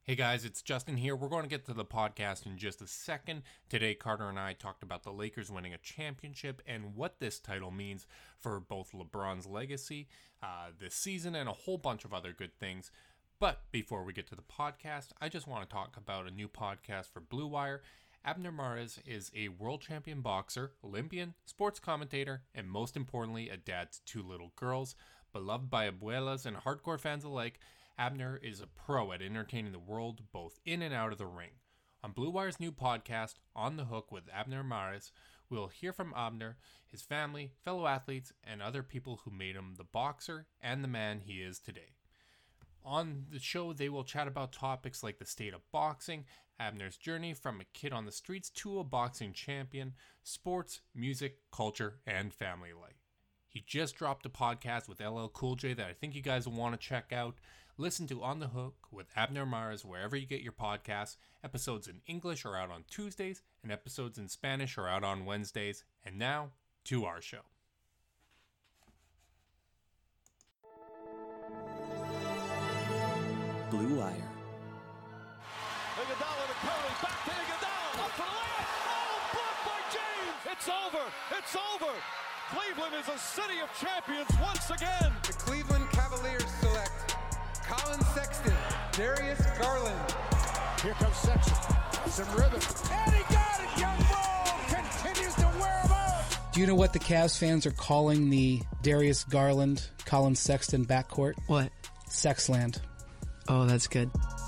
Hey guys, it's Justin here. We're going to get to the podcast in just a second. Today, Carter and I talked about the Lakers winning a championship and what this title means for both LeBron's legacy this season and a whole bunch of other good things. But before we get to the podcast, I just want to talk about a new podcast for Blue Wire. Abner Mares is a world champion boxer, Olympian, sports commentator, and most importantly, a dad to two little girls. Beloved by abuelas and hardcore fans alike, Abner is a pro at entertaining the world both in and out of the ring. On Blue Wire's new podcast, On the Hook with Abner Mares, we'll hear from Abner, his family, fellow athletes, and other people who made him the boxer and the man he is today. On the show, they will chat about topics like the state of boxing, Abner's journey from a kid on the streets to a boxing champion, sports, music, culture, and family life. He just dropped a podcast with LL Cool J that I think you guys will want to check out. Listen to On the Hook with Abner Mares wherever you get your podcasts. Episodes in English are out on Tuesdays, and episodes in Spanish are out on Wednesdays. And now, to our show. Blue Wire. Iguodala to Curry, back to Iguodala, up for the layup. Oh, blocked by James. It's over. It's over. Cleveland is a city of champions once again. The Cleveland Cavaliers select Colin Sexton, Darius Garland. Here comes Sexton. Some rhythm. And he got it. Young Bull continues to wear him out. Do you know what the Cavs fans are calling the Darius Garland, Colin Sexton backcourt? What? Sexland. Oh, that's good.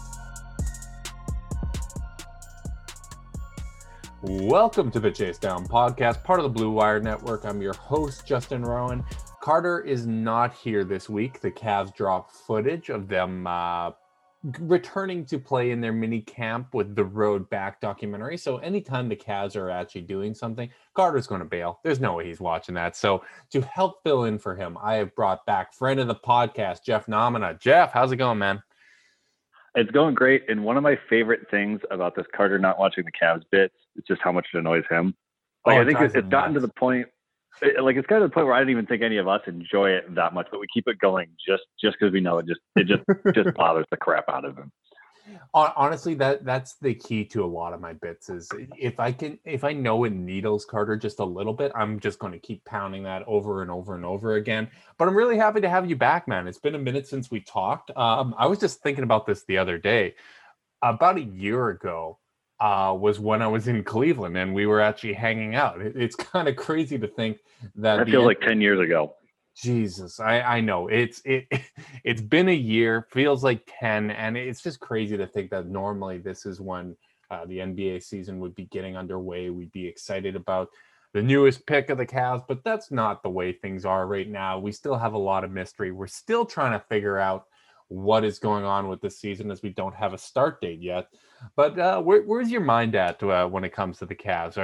Welcome to the Chase Down Podcast, part of the Blue Wire Network. I'm your host, Justin Rowan. Carter is not here this week. The Cavs dropped footage of them returning to play in their mini camp with the Road Back documentary. So anytime the Cavs are actually doing something, Carter's going to bail. There's no way he's watching that. So to help fill in for him, I have brought back friend of the podcast, Jeff Nomina. Jeff, how's it going, man? It's going great. And one of my favorite things about this Carter not watching the Cavs bits is just how much it annoys him. Like, I think it's gotten to the point, it's gotten to the point where I don't even think any of us enjoy it that much, but we keep it going just because we know it just bothers the crap out of him. Honestly, that's the key to a lot of my bits is if I know it needles Carter just a little bit, I'm just going to keep pounding that over and over and over again. But I'm really happy to have you back, man. It's been a minute since we talked. I was just thinking about this the other day. About a year ago was when I was in Cleveland and we were actually hanging out. It's kind of crazy to think that I feel like 10 years ago. Jesus, I know it's been a year, feels like 10, and it's just crazy to think that normally this is when the NBA season would be getting underway. We'd be excited about the newest pick of the Cavs, but that's not the way things are right now. We still have a lot of mystery. We're still trying to figure out what is going on with the season as we don't have a start date yet. But where's your mind at when it comes to the Cavs?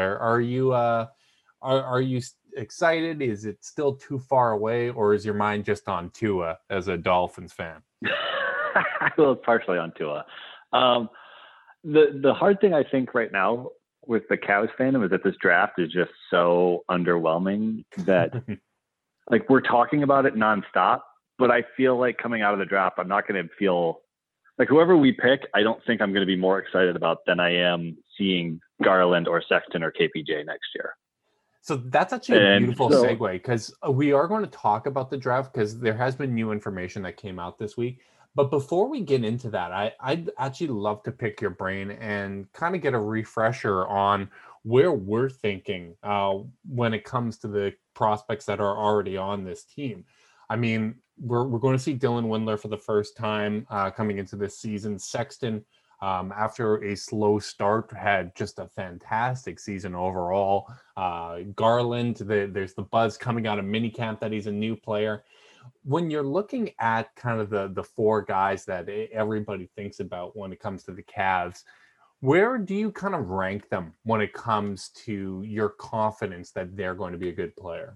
Are you excited? Is it still too far away, or is your mind just on Tua as a Dolphins fan? Well, it's partially on Tua. The hard thing I think right now with the Cavs fandom is that this draft is just so underwhelming that like we're talking about it nonstop, but I feel like coming out of the draft, I'm not going to feel like whoever we pick, I don't think I'm going to be more excited about than I am seeing Garland or Sexton or KPJ next year. So that's actually a beautiful segue because we are going to talk about the draft because there has been new information that came out this week. But before we get into that, I'd actually love to pick your brain and kind of get a refresher on where we're thinking when it comes to the prospects that are already on this team. I mean, we're going to see Dylan Windler for the first time coming into this season. Sexton, after a slow start, had just a fantastic season overall. Garland, there's the buzz coming out of minicamp that he's a new player. When you're looking at kind of the four guys that everybody thinks about when it comes to the Cavs, where do you kind of rank them when it comes to your confidence that they're going to be a good player?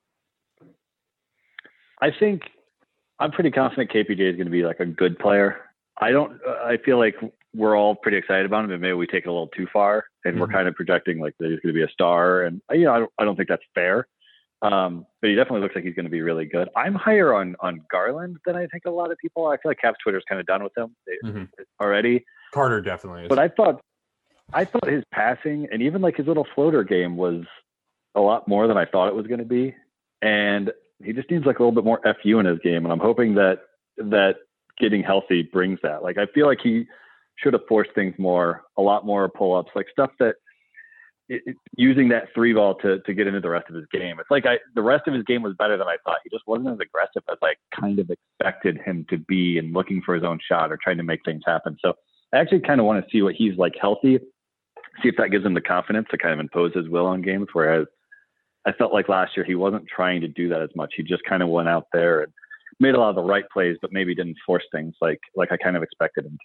I think I'm pretty confident KPJ is going to be like a good player. I feel like we're all pretty excited about him, and maybe we take it a little too far, and we're kind of projecting like that he's going to be a star. And I don't think that's fair. But he definitely looks like he's going to be really good. I'm higher on Garland than I think a lot of people are. I feel like Cavs Twitter's kind of done with him already. Carter definitely is. But I thought his passing and even like his little floater game was a lot more than I thought it was going to be. And he just needs like a little bit more FU in his game. And I'm hoping that getting healthy brings that. Like, I feel like he should have forced things more, a lot more pull-ups, like stuff that using that 3-ball to get into the rest of his game. It's like the rest of his game was better than I thought. He just wasn't as aggressive as I kind of expected him to be and looking for his own shot or trying to make things happen. So I actually kind of want to see what he's like healthy, see if that gives him the confidence to kind of impose his will on games. Whereas I felt like last year he wasn't trying to do that as much. He just kind of went out there and made a lot of the right plays, but maybe didn't force things like I kind of expected him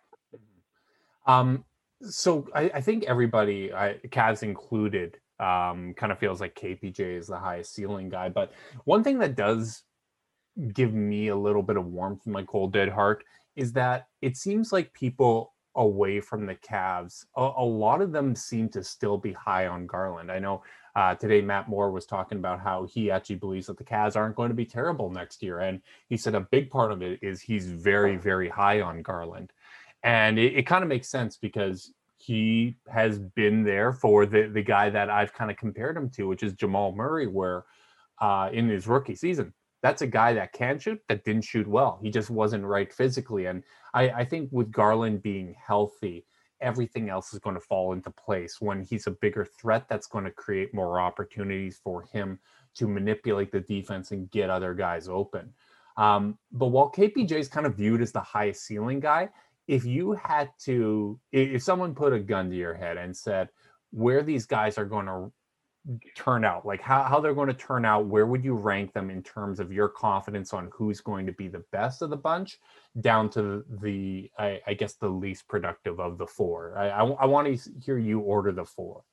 to. So I think everybody, Cavs included, kind of feels like KPJ is the highest ceiling guy. But one thing that does give me a little bit of warmth in my cold dead heart is that it seems like people away from the Cavs, a lot of them seem to still be high on Garland. I know today Matt Moore was talking about how he actually believes that the Cavs aren't going to be terrible next year. And he said a big part of it is he's very, very high on Garland. And it kind of makes sense because he has been there for the guy that I've kind of compared him to, which is Jamal Murray, where in his rookie season, that's a guy that can shoot, that didn't shoot well. He just wasn't right physically. And I think with Garland being healthy, everything else is going to fall into place. When he's a bigger threat, that's going to create more opportunities for him to manipulate the defense and get other guys open. But while KPJ is kind of viewed as the highest ceiling guy, if someone put a gun to your head and said where these guys are going to turn out, like how they're going to turn out, where would you rank them in terms of your confidence on who's going to be the best of the bunch down to I guess the least productive of the four? I want to hear you order the four.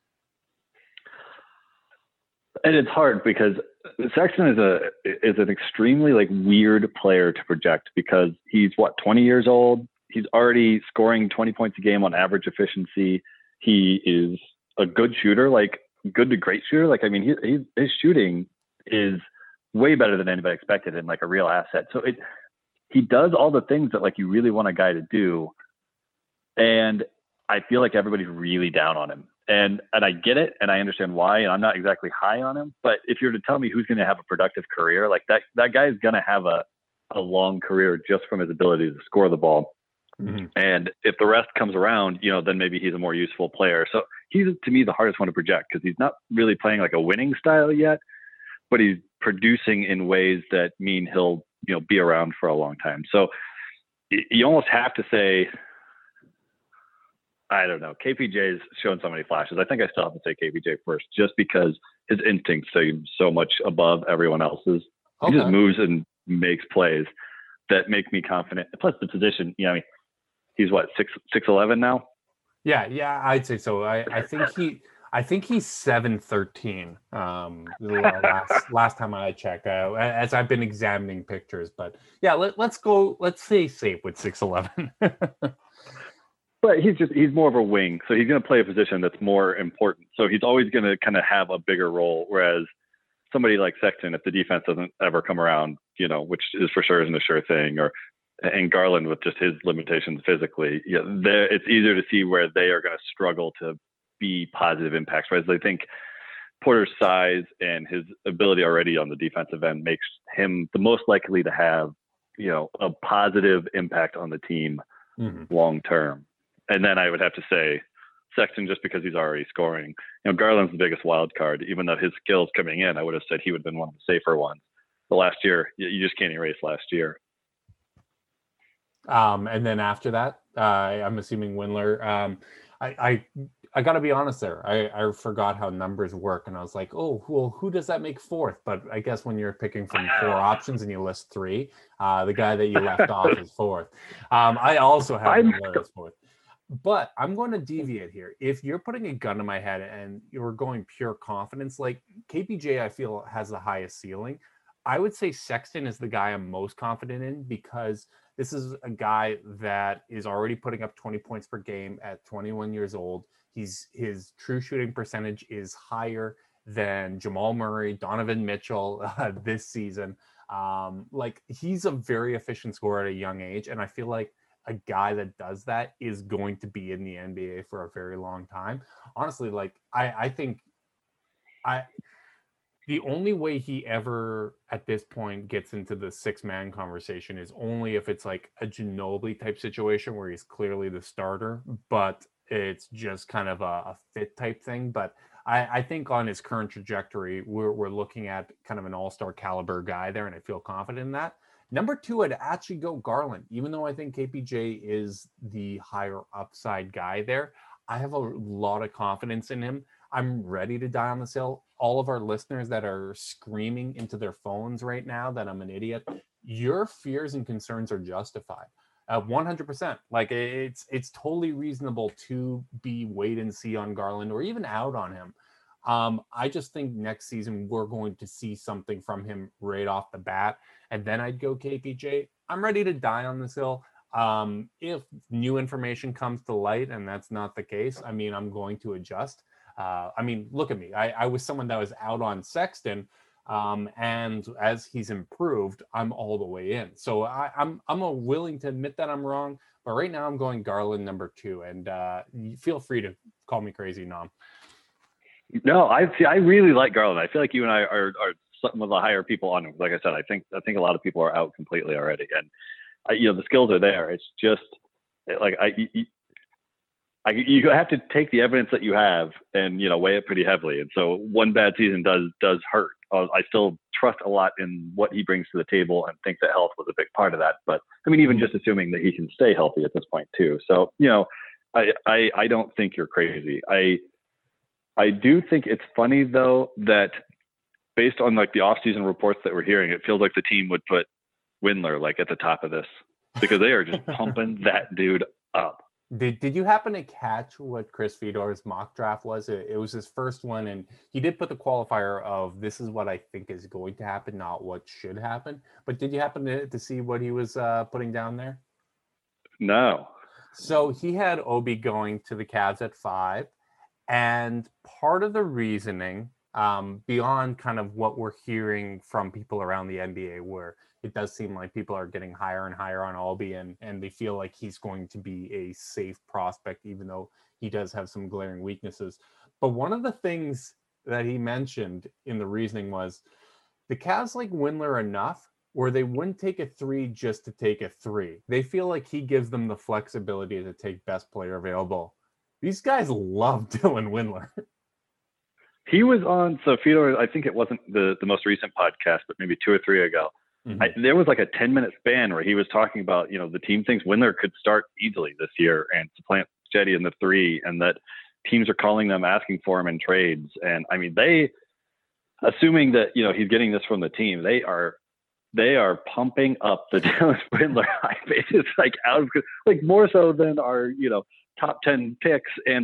And it's hard because Sexton is an extremely like weird player to project because he's 20 years old. He's already scoring 20 points a game on average efficiency. He is a good shooter, like good to great shooter. Like, I mean, his shooting is way better than anybody expected and like a real asset. So he does all the things that like you really want a guy to do. And I feel like everybody's really down on him. And I get it, and I understand why, and I'm not exactly high on him. But if you're to tell me who's going to have a productive career, like that guy is going to have a long career just from his ability to score the ball. Mm-hmm. And if the rest comes around, then maybe he's a more useful player. So he's, to me, the hardest one to project because he's not really playing like a winning style yet, but he's producing in ways that mean he'll, be around for a long time. So you almost have to say, I don't know. KPJ's shown so many flashes. I think I still have to say KPJ first, just because his instincts seem so much above everyone else's. Okay. He just moves and makes plays that make me confident. Plus the position, he's 6'11" now. Yeah, I'd say so. I think he's 7'13". Last time I checked, as I've been examining pictures. But yeah, let's go. Let's say safe with 6'11". But he's more of a wing, so he's going to play a position that's more important. So he's always going to kind of have a bigger role. Whereas somebody like Sexton, if the defense doesn't ever come around, which is for sure isn't a sure thing, and Garland with just his limitations physically, it's easier to see where they are going to struggle to be positive impacts. Whereas I think Porter's size and his ability already on the defensive end makes him the most likely to have, a positive impact on the team long term. And then I would have to say Sexton, just because he's already scoring. Garland's the biggest wild card. Even though his skills coming in, I would have said he would have been one of the safer ones. But last year, you just can't erase last year. And then after that, I'm assuming Windler. I got to be honest there. I forgot how numbers work, and I was like, oh, well, who does that make fourth? But I guess when you're picking from four options and you list three, the guy that you left off is fourth. I also have Windler as fourth. But I'm going to deviate here. If you're putting a gun to my head and you're going pure confidence, like KPJ, I feel has the highest ceiling. I would say Sexton is the guy I'm most confident in because this is a guy that is already putting up 20 points per game at 21 years old. His true shooting percentage is higher than Jamal Murray, Donovan Mitchell this season. He's a very efficient scorer at a young age. And I feel like a guy that does that is going to be in the NBA for a very long time. Honestly, like I think the only way he ever at this point gets into the 6-man conversation is only if it's like a Ginobili type situation where he's clearly the starter, but it's just kind of a fit type thing. But I think on his current trajectory, we're looking at kind of an all-star caliber guy there, and I feel confident in that. Number 2, I'd actually go Garland, even though I think KPJ is the higher upside guy there. I have a lot of confidence in him. I'm ready to die on this hill. All of our listeners that are screaming into their phones right now that I'm an idiot, your fears and concerns are justified. 100%. Like it's totally reasonable to be wait and see on Garland or even out on him. I just think next season we're going to see something from him right off the bat, and then I'd go KPJ. I'm ready to die on this hill. If new information comes to light and that's not the case, I mean, I'm going to adjust. I mean, look at me. I was someone that was out on Sexton, and as he's improved, I'm all the way in. So I'm willing to admit that I'm wrong, but right now I'm going Garland number 2, and feel free to call me crazy, Nom. No, I really like Garland. I feel like you and I are some of the higher people on him. Like I said, I think a lot of people are out completely already, and the skills are there. It's just like you have to take the evidence that you have and weigh it pretty heavily. And so one bad season does hurt. I still trust a lot in what he brings to the table and think that health was a big part of that. But I mean, even just assuming that he can stay healthy at this point too. So I don't think you're crazy. I do think it's funny though that based on like the offseason reports that we're hearing, it feels like the team would put Windler like at the top of this because they are just pumping that dude up. Did you happen to catch what Chris Fedor's mock draft was? It was his first one, and he did put the qualifier of this is what I think is going to happen, not what should happen. But did you happen to see what he was putting down there? No. So he had Obi going to the Cavs at 5, and part of the reasoning, beyond kind of what we're hearing from people around the NBA, where it does seem like people are getting higher and higher on Obi, and they feel like he's going to be a safe prospect, even though he does have some glaring weaknesses. But one of the things that he mentioned in the reasoning was the Cavs like Windler enough where they wouldn't take a 3 just to take a 3. They feel like he gives them the flexibility to take best player available. These guys love Dylan Windler. He was on, so Fedor, I think it wasn't the most recent podcast, but maybe 2 or 3 ago. Mm-hmm. There was like a 10-minute span where he was talking about, the team thinks Windler could start easily this year and supplant Jetty in the 3, and that teams are calling them, asking for him in trades. And I mean, they, assuming that, he's getting this from the team, they are pumping up the Dylan Windler hype. It's like like more so than our, top 10 picks and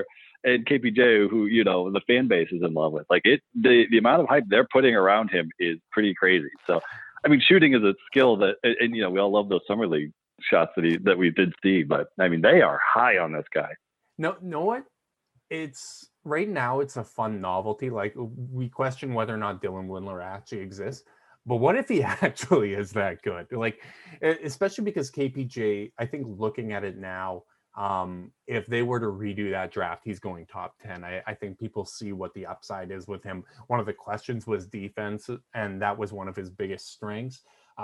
KPJ, who, the fan base is in love with. Like the amount of hype they're putting around him is pretty crazy. So, I mean, shooting is a skill that, and we all love those summer league shots that we did see, but I mean, they are high on this guy. No, know what? It's right now. It's a fun novelty. Like we question whether or not Dylan Windler actually exists, but what if he actually is that good? Like, especially because KPJ, I think looking at it now, if they were to redo that draft, he's going top 10. I think people see what the upside is with him. One of the questions was defense, and that was one of his biggest strengths.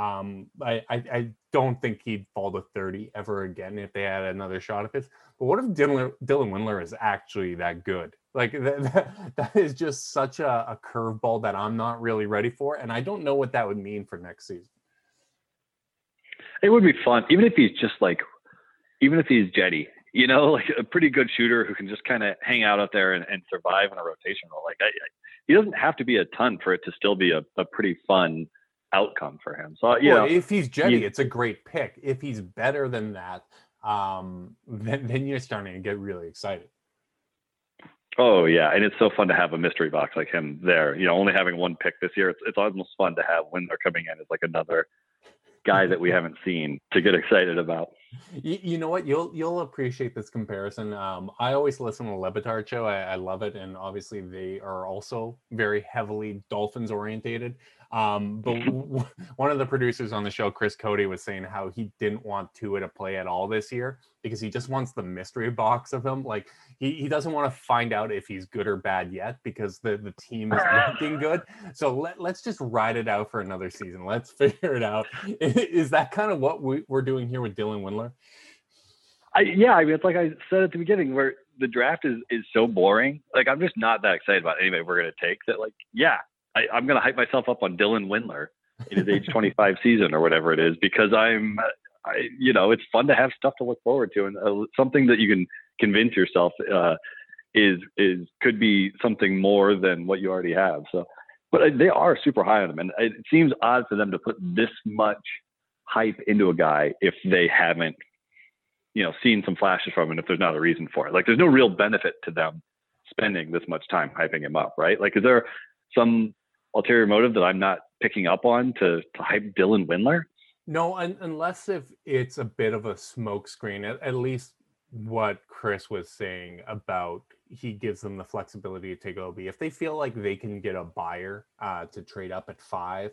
I don't think he'd fall to 30 ever again if they had another shot at this. But what if Dylan Windler is actually that good? Like that is just such a curveball that I'm not really ready for, and I don't know what that would mean for next season. It would be fun, even if he's Jetty, like a pretty good shooter who can just kind of hang out there and survive in a rotation role. Like he doesn't have to be a ton for it to still be a pretty fun outcome for him. So if he's Jetty, it's a great pick. If he's better than that, then you're starting to get really excited. Oh yeah, and it's so fun to have a mystery box like him there. Only having one pick this year, it's almost fun to have Windler coming in as like another guy that we haven't seen to get excited about. You know what? You'll appreciate this comparison. I always listen to the Le Batard show. I love it, and obviously they are also very heavily Dolphins orientated. But one of the producers on the show, Chris Cody, was saying how he didn't want Tua to play at all this year because he just wants the mystery box of him. Like he doesn't want to find out if he's good or bad yet because the team is looking good. So let's just ride it out for another season. Let's figure it out. Is that kind of what we're doing here with Dylan Windler? Yeah, I mean, it's like I said at the beginning, where the draft is so boring. Like, I'm just not that excited about anybody we're going to take. That, like, yeah, I'm going to hype myself up on Dylan Windler in his age 25 season or whatever it is, because it's fun to have stuff to look forward to, and something that you can convince yourself could be something more than what you already have. So, but they are super high on him, and it seems odd for them to put this much hype into a guy if they haven't, seen some flashes from him, if there's not a reason for it. Like, there's no real benefit to them spending this much time hyping him up, right? Like, is there some ulterior motive that I'm not picking up on to hype Dylan Windler? No, unless if it's a bit of a smokescreen, at least what Chris was saying about he gives them the flexibility to take Obi. If they feel like they can get a buyer to trade up at 5,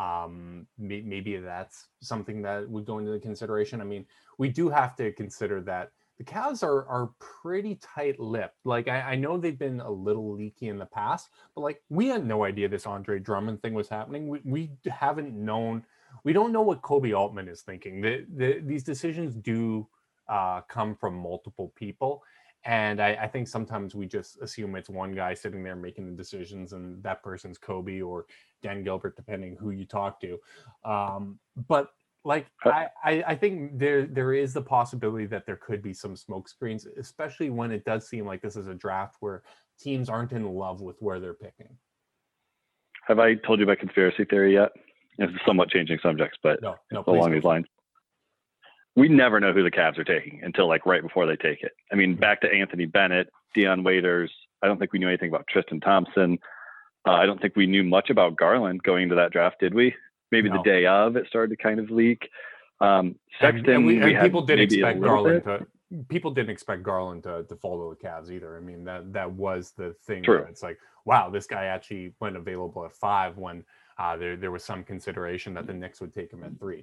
maybe that's something that would go into the consideration. I mean, we do have to consider that the Cavs are pretty tight-lipped. Like, I know they've been a little leaky in the past, but like, we had no idea this Andre Drummond thing was happening. We haven't known. We don't know what Kobe Altman is thinking. These decisions do come from multiple people. And I think sometimes we just assume it's one guy sitting there making the decisions, and that person's Kobe or Dan Gilbert, depending who you talk to. But like, I think there is the possibility that there could be some smoke screens, especially when it does seem like this is a draft where teams aren't in love with where they're picking. Have I told you my conspiracy theory yet? It's somewhat changing subjects, but no, along these lines. We never know who the Cavs are taking until like right before they take it. I mean, back to Anthony Bennett, Dion Waiters. I don't think we knew anything about Tristan Thompson. I don't think we knew much about Garland going into that draft, did we? Maybe the day of, it started to kind of leak. Sexton, people didn't expect Garland to. People didn't expect Garland to follow the Cavs either. I mean, that was the thing. True. It's like, wow, this guy actually went available at 5 when there was some consideration that the Knicks would take him at 3.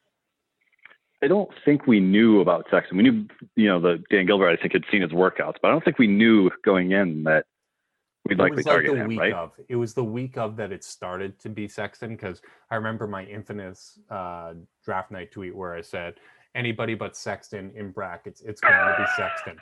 I don't think we knew about Sexton. We knew, the Dan Gilbert, I think, had seen his workouts, but I don't think we knew going in that we'd likely target him, right? It was the week of that it started to be Sexton, because I remember my infamous draft night tweet where I said, anybody but Sexton, in brackets, it's going to be Sexton.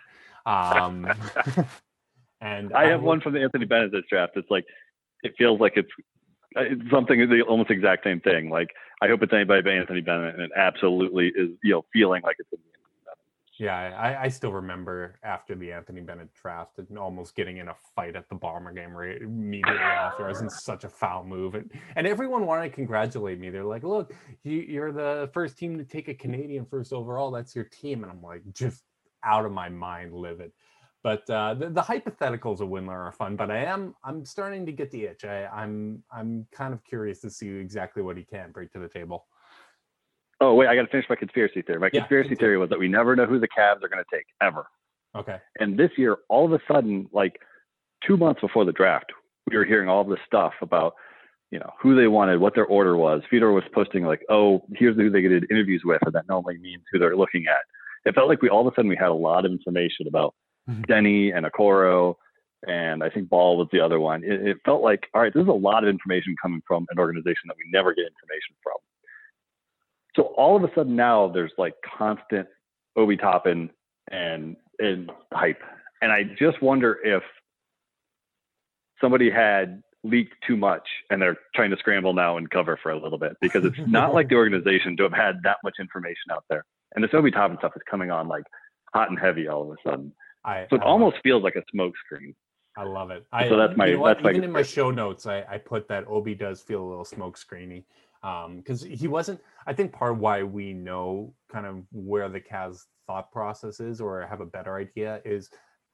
And I have one from the Anthony Bennett draft. It's like, it feels like it's something, the almost exact same thing. Like, I hope it's anybody but Anthony Bennett, and it absolutely is, feeling like it's Anthony Bennett. Yeah, I still remember after the Anthony Bennett draft and almost getting in a fight at the Bomber game right immediately after. I was in such a foul move, and everyone wanted to congratulate me. They're like, "Look, you're the first team to take a Canadian first overall. That's your team," and I'm like, just out of my mind, livid. But the hypotheticals of Windler are fun, but I'm starting to get the itch. I'm kind of curious to see exactly what he can bring to the table. Oh, wait, I got to finish my conspiracy theory. My conspiracy theory was that we never know who the Cavs are going to take, ever. Okay. And this year, all of a sudden, like 2 months before the draft, we were hearing all this stuff about, who they wanted, what their order was. Fedor was posting like, oh, here's who they did interviews with, and that normally means who they're looking at. It felt like all of a sudden we had a lot of information about Denny and Okoro, and I think Ball was the other one. It felt like, all right, there's a lot of information coming from an organization that we never get information from. So all of a sudden now there's like constant Obi Toppin and hype. And I just wonder if somebody had leaked too much and they're trying to scramble now and cover for a little bit, because it's not like the organization to have had that much information out there. And this Obi Toppin stuff is coming on like hot and heavy all of a sudden. So it almost feels like a smoke screen. I love it. So that's my, even in my show notes, I put that Obi does feel a little smoke screeny. Because he wasn't, I think part of why we know kind of where the Cavs thought process is, or have a better idea, is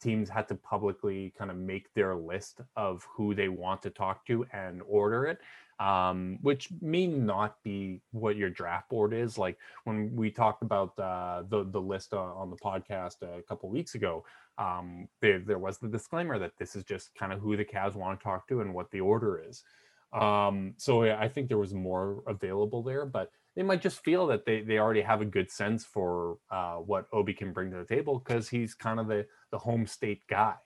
teams had to publicly kind of make their list of who they want to talk to and order it, which may not be what your draft board is. Like when we talked about the list on the podcast a couple weeks ago, there was the disclaimer that this is just kind of who the Cavs want to talk to and what the order is. So I think there was more available there, but they might just feel that they already have a good sense for what Obi can bring to the table because he's kind of the home state guy.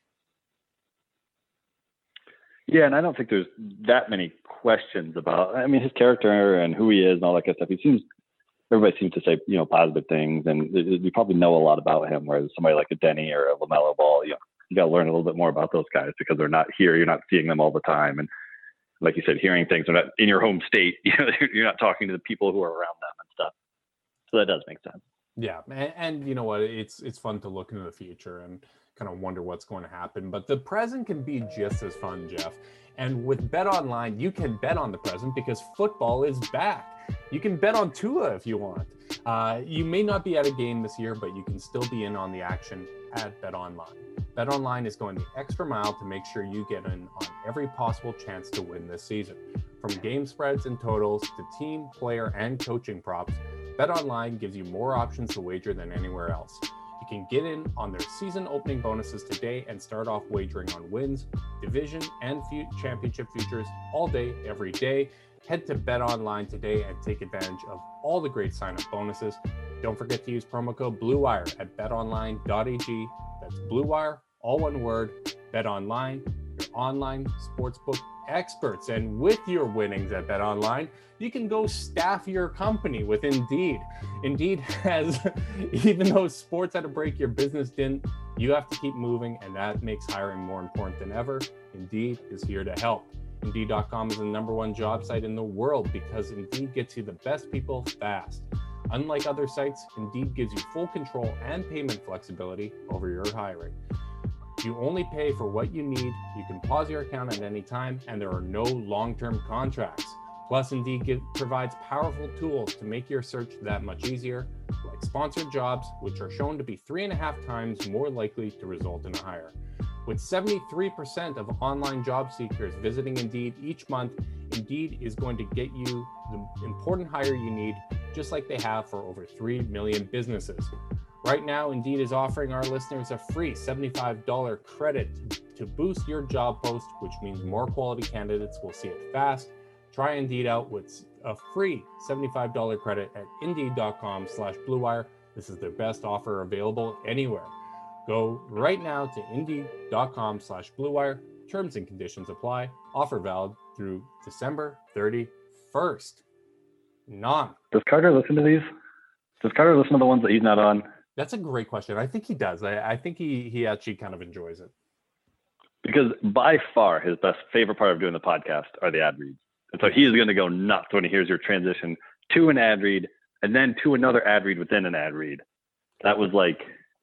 Yeah, and I don't think there's that many questions about, I mean, his character and who he is and all that kind of stuff. Everybody seems to say, positive things, and you probably know a lot about him, whereas somebody like a Denny or a LaMelo Ball, you got to learn a little bit more about those guys because they're not here. You're not seeing them all the time. And like you said, hearing things are not in your home state. You're not talking to the people who are around them and stuff. So that does make sense. Yeah, and you know what? It's fun to look into the future and kind of wonder what's going to happen. But the present can be just as fun, Jeff. And with Bet Online, you can bet on the present because football is back. You can bet on Tua if you want. You may not be at a game this year, but you can still be in on the action at Bet Online. Bet Online is going the extra mile to make sure you get in on every possible chance to win this season. From game spreads and totals to team, player, and coaching props, Bet Online gives you more options to wager than anywhere else. You can get in on their season opening bonuses today and start off wagering on wins, division, and championship futures all day, every day. Head to Bet Online today and take advantage of all the great sign-up bonuses. Don't forget to use promo code BlueWire at betonline.ag. That's BlueWire, all one word. Bet Online, your online sportsbook experts. And with your winnings at Bet Online, you can go staff your company with Indeed. Indeed has, even though sports had a break, your business didn't, you have to keep moving, and that makes hiring more important than ever. Indeed is here to help. Indeed.com is the #1 job site in the world because Indeed gets you the best people fast. Unlike other sites, Indeed gives you full control and payment flexibility over your hiring. You only pay for what you need, you can pause your account at any time, and there are no long-term contracts. Plus, Indeed provides powerful tools to make your search that much easier, like sponsored jobs, which are shown to be 3.5 times more likely to result in a hire. With 73% of online job seekers visiting Indeed each month, Indeed is going to get you the important hire you need, just like they have for over 3 million businesses. Right now, Indeed is offering our listeners a free $75 credit to boost your job post, which means more quality candidates will see it fast. Try Indeed out with a free $75 credit at Indeed.com/BlueWire. This is their best offer available anywhere. Go right now to Indeed.com/BlueWire. Terms and conditions apply. Offer valid through December 31st. Does Carter listen to these? Does Carter listen to the ones that he's not on? That's a great question. I think he does. I think he actually kind of enjoys it. Because by far his favorite part of doing the podcast are the ad reads. And so he is going to go nuts when he hears your transition to an ad read and then to another ad read within an ad read. That was like...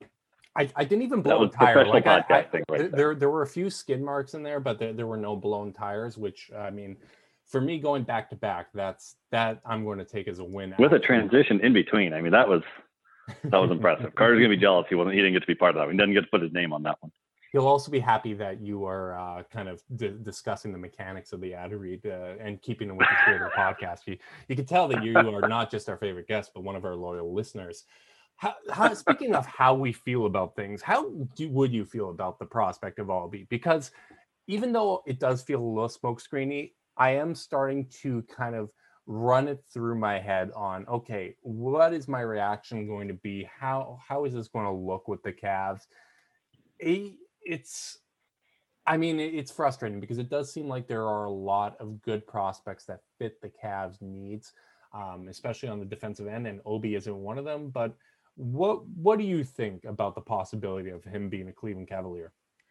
I didn't even blow a tire. Like there were a few skid marks in there, but there were no blown tires, which, I mean, for me going back to back, that I'm going to take as a win. With a transition in between. I mean, that was impressive. Carter's going to be jealous he didn't get to be part of that. He doesn't get to put his name on that one. He'll also be happy that you are kind of discussing the mechanics of the ad read and keeping them with the spirit of the podcast. You can tell that you are not just our favorite guest, but one of our loyal listeners. How speaking of how we feel about things, would you feel about the prospect of Obi? Because even though it does feel a little smokescreeny, I am starting to kind of run it through my head on, okay, what is my reaction going to be? How is this going to look with the Cavs? It's frustrating because it does seem like there are a lot of good prospects that fit the Cavs' needs, especially on the defensive end, and Obi isn't one of them. But what do you think about the possibility of him being a Cleveland Cavalier?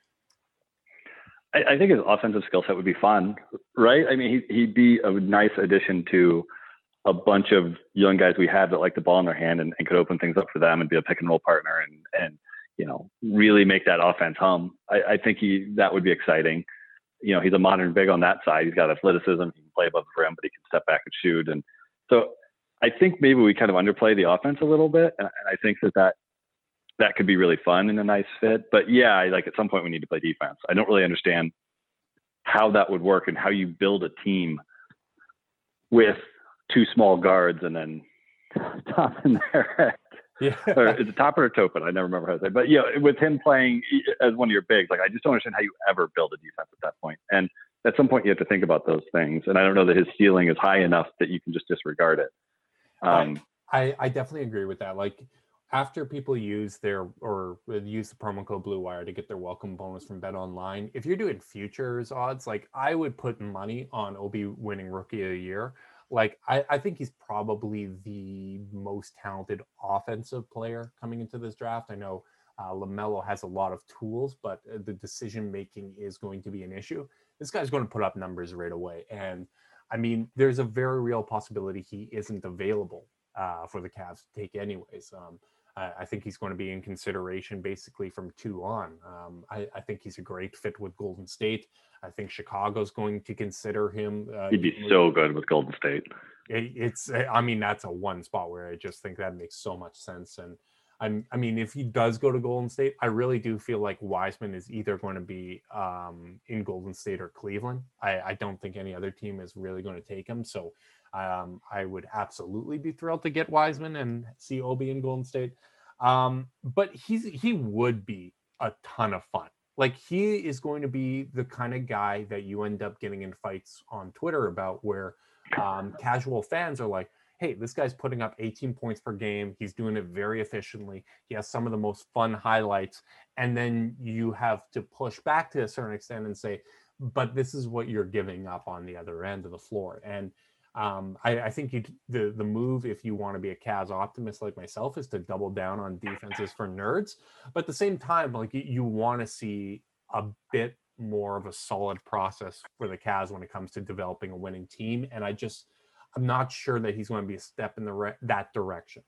I think his offensive skill set would be fun, right? I mean, he'd be a nice addition to a bunch of young guys we have that like the ball in their hand and could open things up for them and be a pick and roll partner and really make that offense hum. I think that would be exciting. He's a modern big on that side. He's got athleticism. He can play above the rim, but he can step back and shoot. And so I think maybe we kind of underplay the offense a little bit. And I think that that could be really fun and a nice fit. But yeah, like at some point we need to play defense. I don't really understand how that would work and how you build a team with two small guards and then Top in there. Yeah. Or is it Topper or Topin? I never remember how to say it. But yeah, with him playing as one of your bigs, like I just don't understand how you ever build a defense at that point. And at some point you have to think about those things. And I don't know that his ceiling is high enough that you can just disregard it. I definitely agree with that. Like after people use the promo code Blue Wire to get their welcome bonus from Bet Online, if you're doing futures odds, like I would put money on Obi winning Rookie of the Year. Like I think he's probably the most talented offensive player coming into this draft. I know LaMelo has a lot of tools, but the decision making is going to be an issue. This guy's going to put up numbers right away, and I mean, there's a very real possibility he isn't available for the Cavs to take anyways. I think he's going to be in consideration basically from 2 on. I think he's a great fit with Golden State. I think Chicago's going to consider him. He'd be so good with Golden State. I mean, that's a one spot where I just think that makes so much sense. And I mean, if he does go to Golden State, I really do feel like Wiseman is either going to be in Golden State or Cleveland. I don't think any other team is really going to take him. So I would absolutely be thrilled to get Wiseman and see Obi in Golden State. But he would be a ton of fun. Like he is going to be the kind of guy that you end up getting in fights on Twitter about where casual fans are like, hey, this guy's putting up 18 points per game. He's doing it very efficiently. He has some of the most fun highlights. And then you have to push back to a certain extent and say, but this is what you're giving up on the other end of the floor. And I think the move, if you want to be a Cavs optimist like myself, is to double down on defenses for nerds. But at the same time, like you want to see a bit more of a solid process for the Cavs when it comes to developing a winning team. And I'm not sure that he's going to be a step in that direction.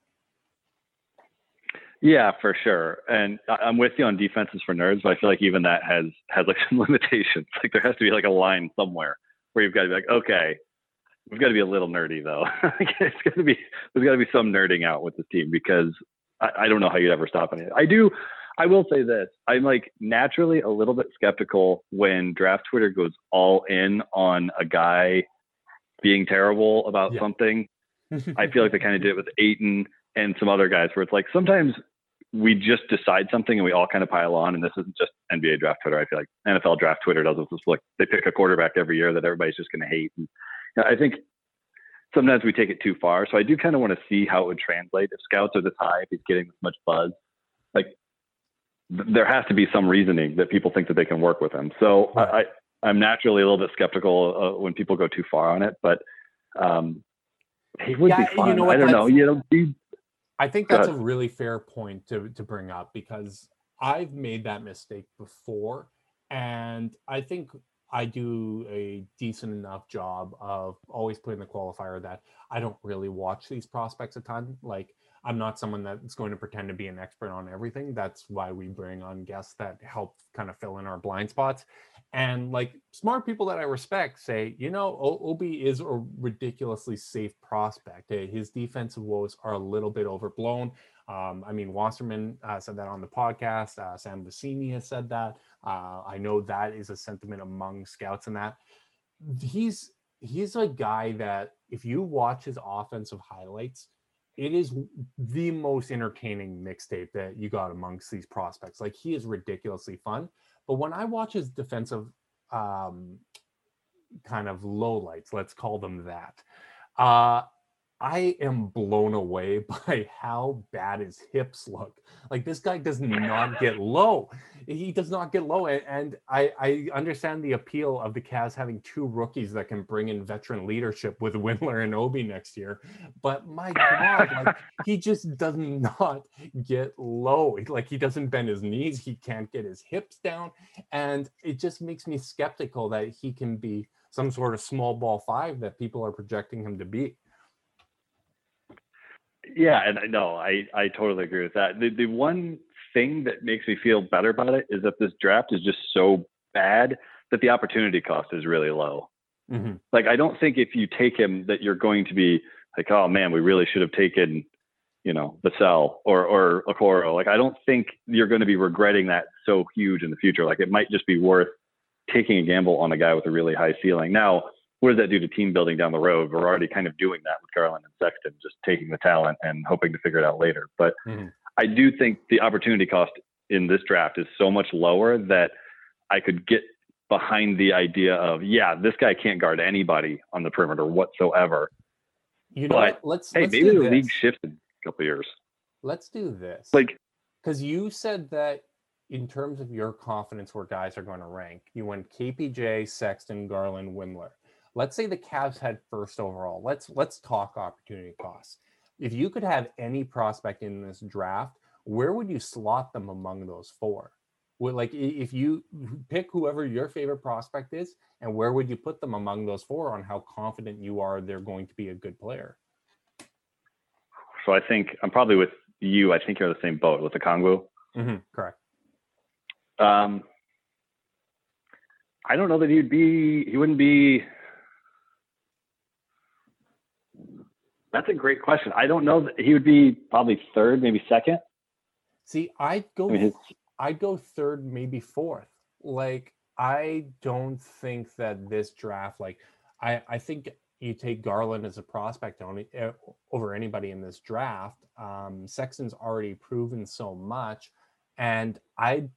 Yeah, for sure. And I'm with you on defenses for nerds, but I feel like even that has like some limitations. Like there has to be like a line somewhere where you've got to be like, okay, we've got to be a little nerdy though. There's got to be some nerding out with this team because I don't know how you'd ever stop anything. I will say this. I'm like naturally a little bit skeptical when draft Twitter goes all in on a guy being terrible about something. I feel like they kind of did it with Ayton and some other guys where it's like sometimes we just decide something and we all kind of pile on. And this isn't just NBA draft Twitter. I feel like NFL draft Twitter does this. Like they pick a quarterback every year that everybody's just going to hate. And I think sometimes we take it too far. So I do kind of want to see how it would translate if scouts are this high, if he's getting this much buzz. Like there has to be some reasoning that people think that they can work with him. So I'm naturally a little bit skeptical when people go too far on it, but he would be fun. You know what, I don't know. I think that's a really fair point to bring up because I've made that mistake before. And I think I do a decent enough job of always putting the qualifier that I don't really watch these prospects a ton. Like I'm not someone that's going to pretend to be an expert on everything. That's why we bring on guests that help kind of fill in our blind spots. And like smart people that I respect say, you know, Obi is a ridiculously safe prospect. His defensive woes are a little bit overblown. I mean, Wasserman said that on the podcast. Sam Vecini has said that. I know that is a sentiment among scouts and that. He's a guy that if you watch his offensive highlights, it is the most entertaining mixtape that you got amongst these prospects. Like he is ridiculously fun. But when I watch his defensive kind of lowlights, let's call them that, I am blown away by how bad his hips look. Like this guy does not get low. He does not get low. And I understand the appeal of the Cavs having 2 rookies that can bring in veteran leadership with Windler and Obi next year. But my God, like he just does not get low. Like he doesn't bend his knees. He can't get his hips down. And it just makes me skeptical that he can be some sort of small ball 5 that people are projecting him to be. Yeah, and I totally agree with that. The one thing that makes me feel better about it is that this draft is just so bad that the opportunity cost is really low. Mm-hmm. Like, I don't think if you take him that you're going to be like, oh man, we really should have taken Vassell or Okoro. Like, I don't think you're going to be regretting that so huge in the future. Like, it might just be worth taking a gamble on a guy with a really high ceiling. Now, what does that do to team building down the road? We're already kind of doing that with Garland and Sexton, just taking the talent and hoping to figure it out later. But I do think the opportunity cost in this draft is so much lower that I could get behind the idea of, this guy can't guard anybody on the perimeter whatsoever. What? Let's maybe do the this. league shifted a couple of years. Let's do this. Like, because you said that in terms of your confidence where guys are going to rank, you went KPJ, Sexton, Garland, Windler. Let's say the Cavs had first overall. Let's talk opportunity costs. If you could have any prospect in this draft, where would you slot them among those four? Like, if you pick whoever your favorite prospect is, and where would you put them among those four on how confident you are they're going to be a good player? So I think I'm probably with you. I think you're in the same boat with the Okongwu. Correct. I don't know that he wouldn't be. That's a great question. I don't know that he would be probably third, maybe second. See, I'd go third, maybe fourth. Like, I don't think that this draft, like, I think you take Garland as a prospect over anybody in this draft. Sexton's already proven so much. And I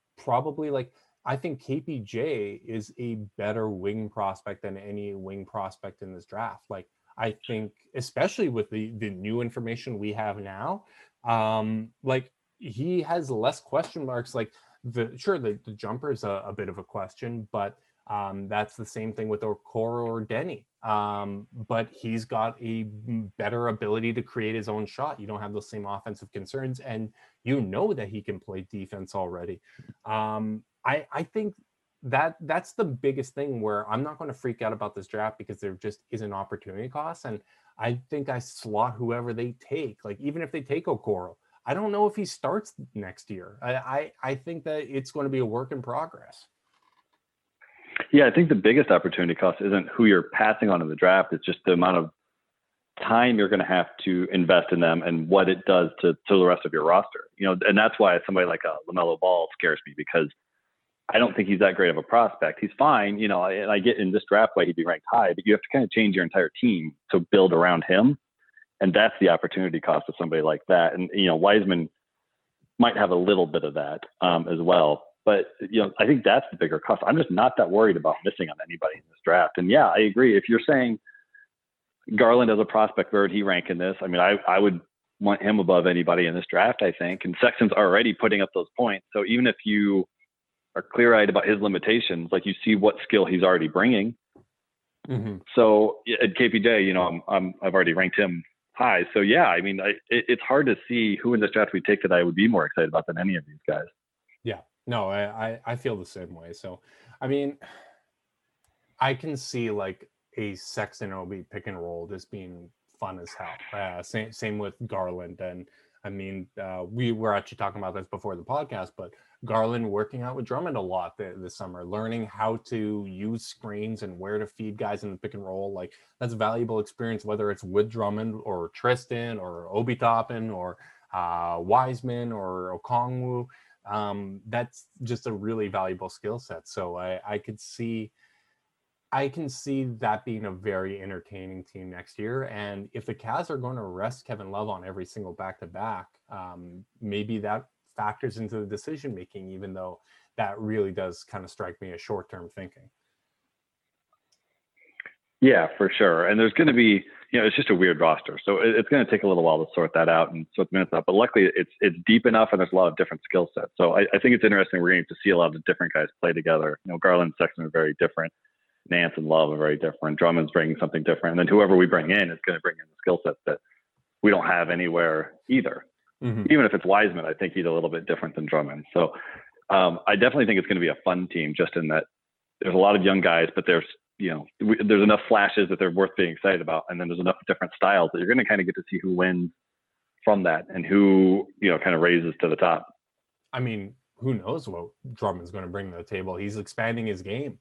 think KPJ is a better wing prospect than any wing prospect in this draft. Like, I think, especially with the new information we have now, like, he has less question marks. Like, the jumper is a bit of a question, but that's the same thing with Okoro or Denny. But he's got a better ability to create his own shot. You don't have those same offensive concerns, and you know that he can play defense already. I think that's the biggest thing where I'm not going to freak out about this draft, because there just is an opportunity cost. And I think I slot whoever they take. Like, even if they take Okoro, I don't know if he starts next year. I think that it's going to be a work in progress. Yeah, I think the biggest opportunity cost isn't who you're passing on in the draft. It's just the amount of time you're going to have to invest in them and what it does to the rest of your roster. And that's why somebody like LaMelo Ball scares me, because I don't think he's that great of a prospect. He's fine, and I get in this draft why he'd be ranked high, but you have to kind of change your entire team to build around him. And that's the opportunity cost of somebody like that. And, Wiseman might have a little bit of that as well. But, I think that's the bigger cost. I'm just not that worried about missing on anybody in this draft. And yeah, I agree. If you're saying Garland as a prospect, where would he rank in this? I mean, I would want him above anybody in this draft, I think. And Sexton's already putting up those points. So even if you are clear-eyed about his limitations, like, you see what skill he's already bringing. So at KPJ, I've already ranked him high. So yeah, I mean, it's hard to see who in this draft we take that I would be more excited about than any of these guys. Yeah, no, I feel the same way. So, I mean, I can see like a Sexton Obi pick and roll just being fun as hell. Same with Garland. And I mean, we were actually talking about this before the podcast, but Garland working out with Drummond a lot this summer, learning how to use screens and where to feed guys in the pick and roll. Like, that's valuable experience, whether it's with Drummond or Tristan or Obi Toppin or Wiseman or Okongwu. That's just a really valuable skill set. So I can see that being a very entertaining team next year. And if the Cavs are going to rest Kevin Love on every single back-to-back, maybe that factors into the decision-making, even though that really does kind of strike me as short-term thinking. Yeah, for sure. And there's going to be, it's just a weird roster. So it's going to take a little while to sort that out and sort the minutes out. But luckily it's deep enough and there's a lot of different skill sets. So I think it's interesting. We're going to see a lot of different guys play together. Garland and Sexton are very different. Nance and Love are very different. Drummond's bringing something different. And then whoever we bring in is going to bring in the skill sets that we don't have anywhere either. Even if it's Wiseman, I think he's a little bit different than Drummond. So I definitely think it's going to be a fun team, just in that there's a lot of young guys, but there's enough flashes that they're worth being excited about. And then there's enough different styles that you're going to kind of get to see who wins from that and who, kind of raises to the top. I mean, who knows what Drummond's going to bring to the table? He's expanding his game.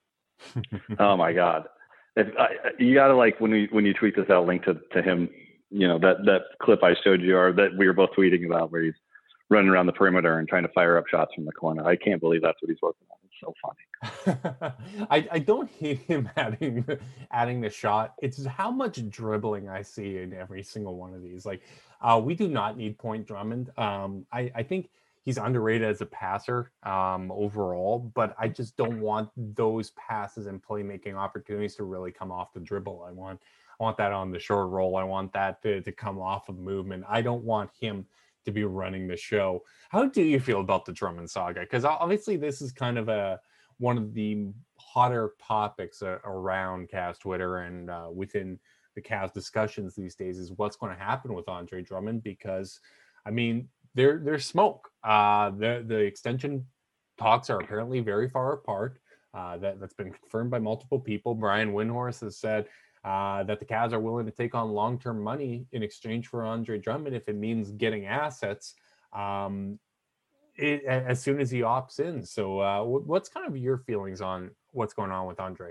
Oh my God. You got to, like, when you tweet this out, link to him that clip I showed you, or that we were both tweeting about, where he's running around the perimeter and trying to fire up shots from the corner. I can't believe that's what he's working on. It's so funny. I don't hate him adding the shot. It's how much dribbling I see in every single one of these. Like, we do not need Point Drummond. I think he's underrated as a passer overall, but I just don't want those passes and playmaking opportunities to really come off the dribble. I want that on the short roll. I want that to come off of movement. I don't want him to be running the show. How do you feel about the Drummond saga? Because obviously this is kind of one of the hotter topics around Cavs Twitter and within the Cavs discussions these days is what's going to happen with Andre Drummond, because I mean, there's smoke. The extension talks are apparently very far apart. That's been confirmed by multiple people. Brian Windhorst has said that the Cavs are willing to take on long-term money in exchange for Andre Drummond if it means getting assets as soon as he opts in. So what's kind of your feelings on what's going on with Andre?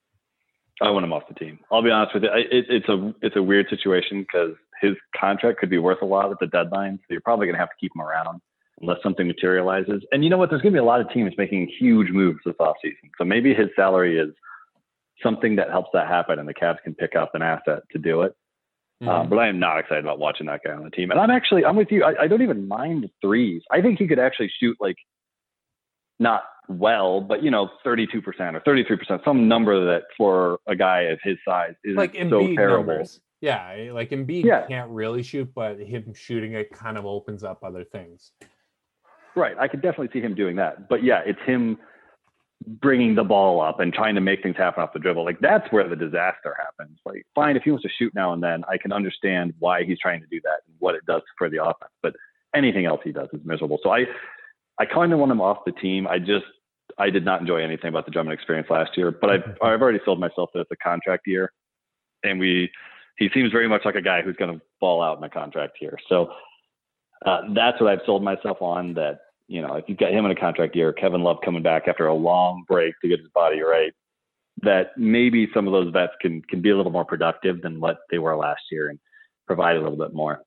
I want him off the team. I'll be honest with you. It's a weird situation because his contract could be worth a lot at the deadline. So you're probably going to have to keep him around unless something materializes. And you know what? There's going to be a lot of teams making huge moves this offseason. So maybe his salary is something that helps that happen, and the Cavs can pick up an asset to do it. But I am not excited about watching that guy on the team. And I'm with you. I don't even mind threes. I think he could actually shoot, like, not well, but 32% or 33%, some number that for a guy of his size isn't like so terrible. Numbers. Yeah, like Embiid can't really shoot, but him shooting it kind of opens up other things. Right. I could definitely see him doing that. But yeah, it's him bringing the ball up and trying to make things happen off the dribble. Like, that's where the disaster happens. Like, fine, if he wants to shoot now and then, I can understand why he's trying to do that and what it does for the offense. But anything else he does is miserable. So I kind of want him off the team. I did not enjoy anything about the Drummond experience last year, but I've already sold myself that it's a contract year, and he seems very much like a guy who's going to fall out in a contract year. So that's what I've sold myself on, that, if you've got him in a contract year, Kevin Love coming back after a long break to get his body right, that maybe some of those vets can be a little more productive than what they were last year and provide a little bit more.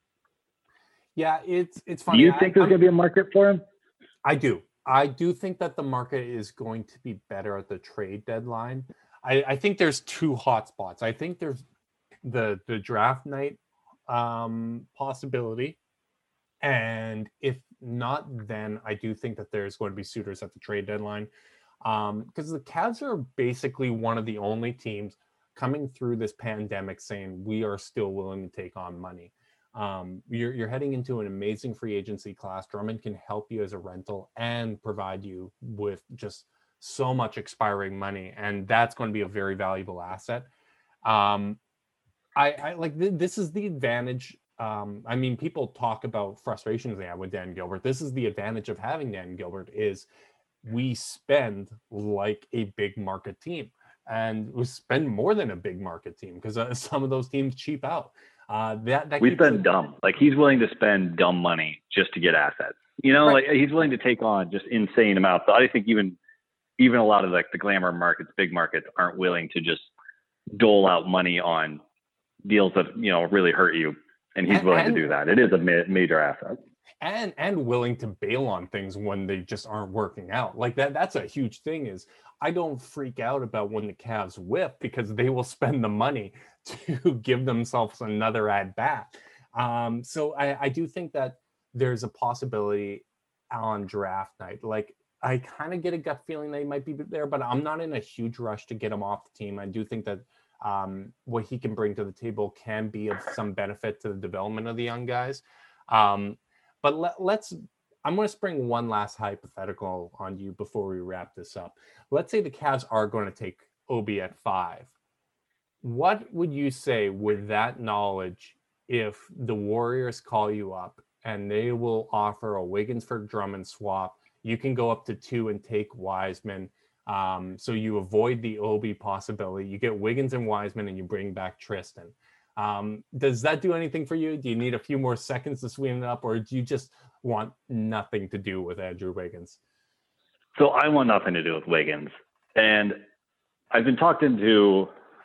Yeah, it's funny. Do you think there's going to be a market for him? I do think that the market is going to be better at the trade deadline. I think there's two hot spots. I think there's the draft night possibility. And if not, then I do think that there's going to be suitors at the trade deadline. Because the Cavs are basically one of the only teams coming through this pandemic saying we are still willing to take on money. You're heading into an amazing free agency class. Drummond can help you as a rental and provide you with just so much expiring money, and that's going to be a very valuable asset. I like this is the advantage. I mean, people talk about frustrations they have with Dan Gilbert. This is the advantage of having Dan Gilbert is we spend like a big market team, and we spend more than a big market team because some of those teams cheap out. We spend dumb. Like, he's willing to spend dumb money just to get assets. Right. Like, he's willing to take on just insane amounts. So I think even a lot of, like, the glamour markets, big markets, aren't willing to just dole out money on deals that really hurt you. And he's willing to do that. It is a major asset. And willing to bail on things when they just aren't working out. Like that's a huge thing. Is I don't freak out about when the Cavs whip, because they will spend the money to give themselves another at bat. So I do think that there's a possibility on draft night. Like, I kind of get a gut feeling they might be there, but I'm not in a huge rush to get him off the team. I do think that what he can bring to the table can be of some benefit to the development of the young guys. But I'm going to spring one last hypothetical on you before we wrap this up. Let's say the Cavs are going to take Obi at 5. What would you say with that knowledge if the Warriors call you up and they will offer a Wiggins for Drummond swap? You can go up to 2 and take Wiseman. So you avoid the Obi possibility. You get Wiggins and Wiseman, and you bring back Tristan. Does that do anything for you? Do you need a few more seconds to sweeten it up, or do you just want nothing to do with Andrew Wiggins? So I want nothing to do with Wiggins. And I've been talked into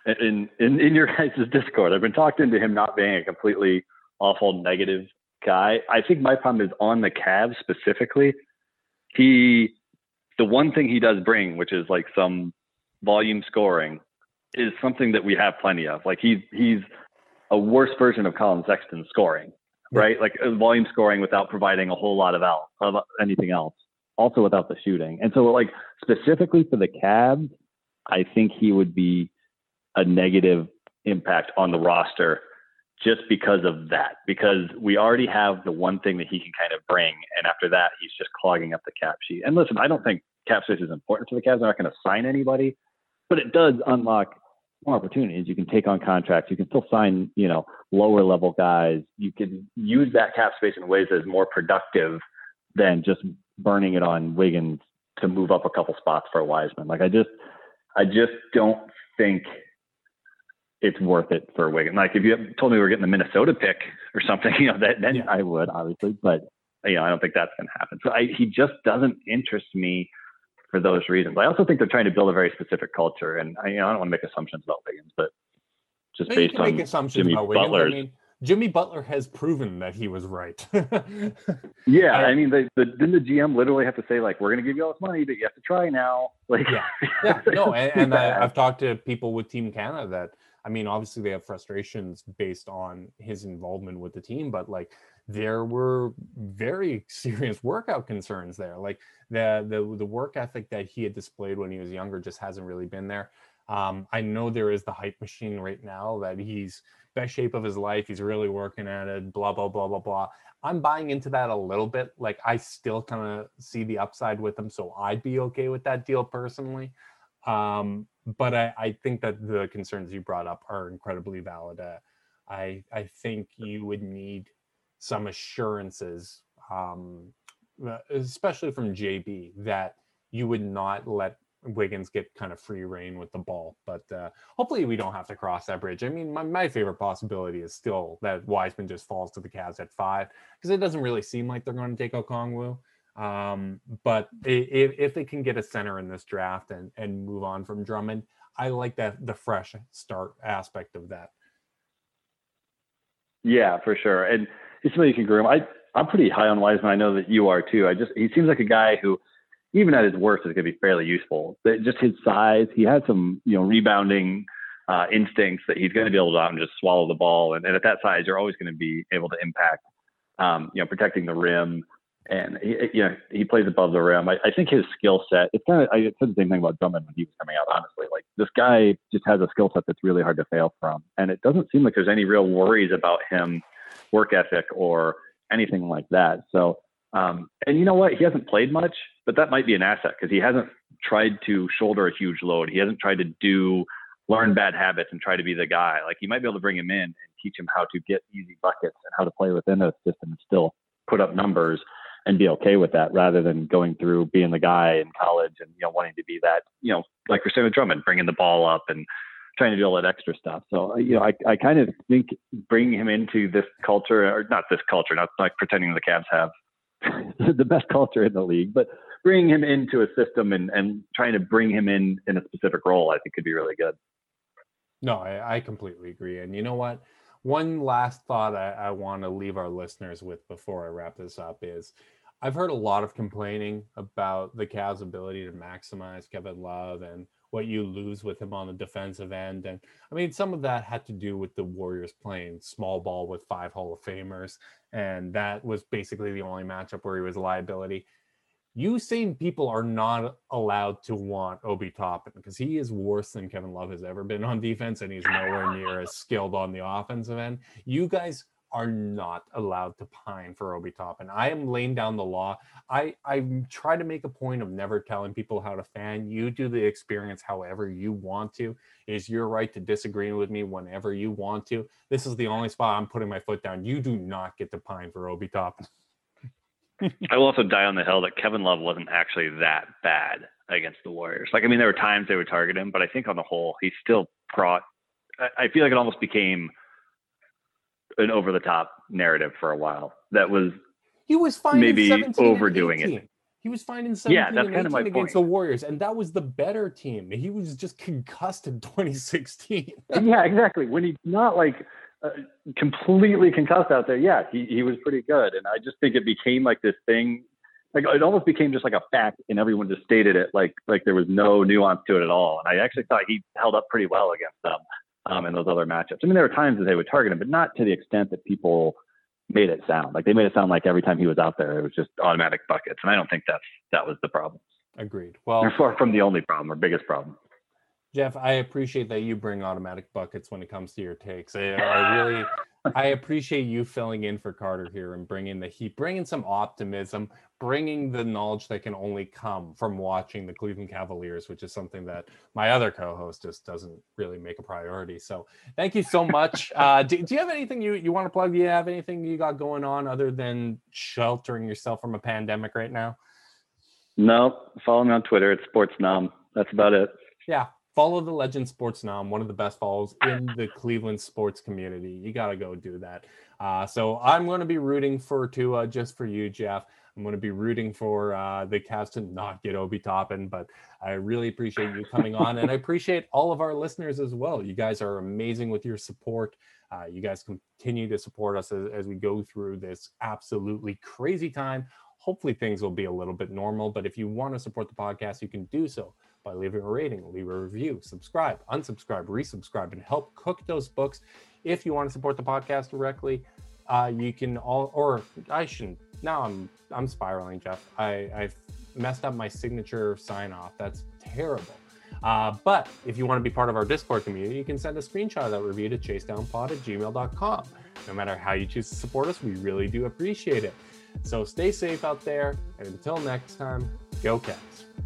in your guys' Discord. I've been talking to him not being a completely awful negative guy. I think my problem is on the Cavs specifically. The one thing he does bring, which is like some volume scoring, is something that we have plenty of. Like he's a worse version of Colin Sexton scoring, right? Like volume scoring without providing a whole lot of anything else, also without the shooting. And so like specifically for the Cavs, I think he would be a negative impact on the roster just because of that, because we already have the one thing that he can kind of bring. And after that, he's just clogging up the cap sheet. And listen, I don't think cap space is important for the Cavs. They're not going to sign anybody, but it does unlock more opportunities. You can take on contracts. You can still sign, lower level guys. You can use that cap space in ways that is more productive than just burning it on Wiggins to move up a couple spots for Wiseman. Like I just don't think it's worth it for Wiggins. Like if you told me we were getting the Minnesota pick or something, then I would obviously, but I don't think that's going to happen. So he just doesn't interest me for those reasons. I also think they're trying to build a very specific culture, and I don't want to make assumptions about Wiggins, but just based on Jimmy Butler's. I mean, Jimmy Butler has proven that he was right. Yeah, I mean, didn't the GM literally have to say like, "We're going to give you all this money, but you have to try now"? Like, no, and I've talked to people with Team Canada that, I mean, obviously they have frustrations based on his involvement with the team, but like there were very serious workout concerns there. Like the work ethic that he had displayed when he was younger just hasn't really been there. I know there is the hype machine right now that he's best shape of his life. He's really working at it, blah, blah, blah, blah, blah. I'm buying into that a little bit. Like I still kind of see the upside with him. So I'd be okay with that deal personally. But I think that the concerns you brought up are incredibly valid. I think you would need some assurances, especially from JB, that you would not let Wiggins get kind of free reign with the ball. But hopefully we don't have to cross that bridge. I mean, my favorite possibility is still that Wiseman just falls to the Cavs at 5, because it doesn't really seem like they're going to take Okongwu. But if they can get a center in this draft and move on from Drummond, I like that, the fresh start aspect of that. Yeah, for sure. And he's somebody you can groom. I'm pretty high on Wiseman. I know that you are too. He seems like a guy who, even at his worst, is going to be fairly useful. Just his size, he has some, rebounding instincts that he's going to be able to out and just swallow the ball. And at that size, you're always going to be able to impact, protecting the rim. And he plays above the rim. I think his skill set, it's kind of, I said the same thing about Drummond when he was coming out, honestly. Like this guy just has a skill set that's really hard to fail from. And it doesn't seem like there's any real worries about him, work ethic or anything like that. So, and you know what? He hasn't played much, but that might be an asset because he hasn't tried to shoulder a huge load. He hasn't tried to learn bad habits and try to be the guy. Like you might be able to bring him in and teach him how to get easy buckets and how to play within a system and still put up numbers and be okay with that, rather than going through being the guy in college and, wanting to be that, like we're saying with Drummond, bringing the ball up and trying to do all that extra stuff. So, I kind of think bringing him into this culture, or not this culture, not like pretending the Cavs have the best culture in the league, but bringing him into a system and trying to bring him in a specific role, I think could be really good. No, I completely agree. And you know what? One last thought I want to leave our listeners with before I wrap this up is I've heard a lot of complaining about the Cavs' ability to maximize Kevin Love and what you lose with him on the defensive end. And I mean, some of that had to do with the Warriors playing small ball with 5 Hall of Famers. And that was basically the only matchup where he was a liability. You same people are not allowed to want Obi Toppin because he is worse than Kevin Love has ever been on defense, and he's nowhere near as skilled on the offensive end. You guys are not allowed to pine for Obi Toppin. I am laying down the law. I try to make a point of never telling people how to fan. You do the experience however you want to. It is your right to disagree with me whenever you want to. This is the only spot I'm putting my foot down. You do not get to pine for Obi Toppin. I will also die on the hill that Kevin Love wasn't actually that bad against the Warriors. Like, I mean, there were times they would target him, but I think on the whole, he still I feel like it almost became an over-the-top narrative for a while. That was he was fine maybe overdoing it. He was fine in 17 that's and kind of my 18 against the point. Warriors, and that was the better team. He was just concussed in 2016. Yeah, exactly. When he's not like completely concussed out there, yeah, he was pretty good. And I just think it became like this thing, like it almost became just like a fact, and everyone just stated it like there was no nuance to it at all. And I actually thought he held up pretty well against them in those other matchups. I mean, there were times that they would target him, but not to the extent that people made it sound. Like they made it sound like every time he was out there, it was just automatic buckets. And I don't think that was the problem. Agreed. Well, They're far from the only problem or biggest problem. Jeff, I appreciate that you bring automatic buckets when it comes to your takes. I appreciate you filling in for Carter here and bringing the heat, bringing some optimism, bringing the knowledge that can only come from watching the Cleveland Cavaliers, which is something that my other co-host just doesn't really make a priority. So thank you so much. Do you have anything you want to plug? Do you have anything you got going on other than sheltering yourself from a pandemic right now? No, follow me on Twitter. It's SportsNum. That's about it. Yeah. Follow the Legend Sports Nom, one of the best follows in the Cleveland sports community. You got to go do that. So I'm going to be rooting for Tua just for you, Jeff. I'm going to be rooting for the Cavs to not get Obi Toppin, but I really appreciate you coming on, and I appreciate all of our listeners as well. You guys are amazing with your support. You guys continue to support us as we go through this absolutely crazy time. Hopefully things will be a little bit normal, but if you want to support the podcast, you can do so by leaving a rating, leave a review, subscribe, unsubscribe, resubscribe, and help cook those books. If you want to support the podcast directly, you can now I'm spiraling, Jeff. I've messed up my signature sign off. That's terrible. But if you want to be part of our Discord community, you can send a screenshot of that review to chasedownpod@gmail.com. No matter how you choose to support us, we really do appreciate it. So stay safe out there, and until next time, go Cavs.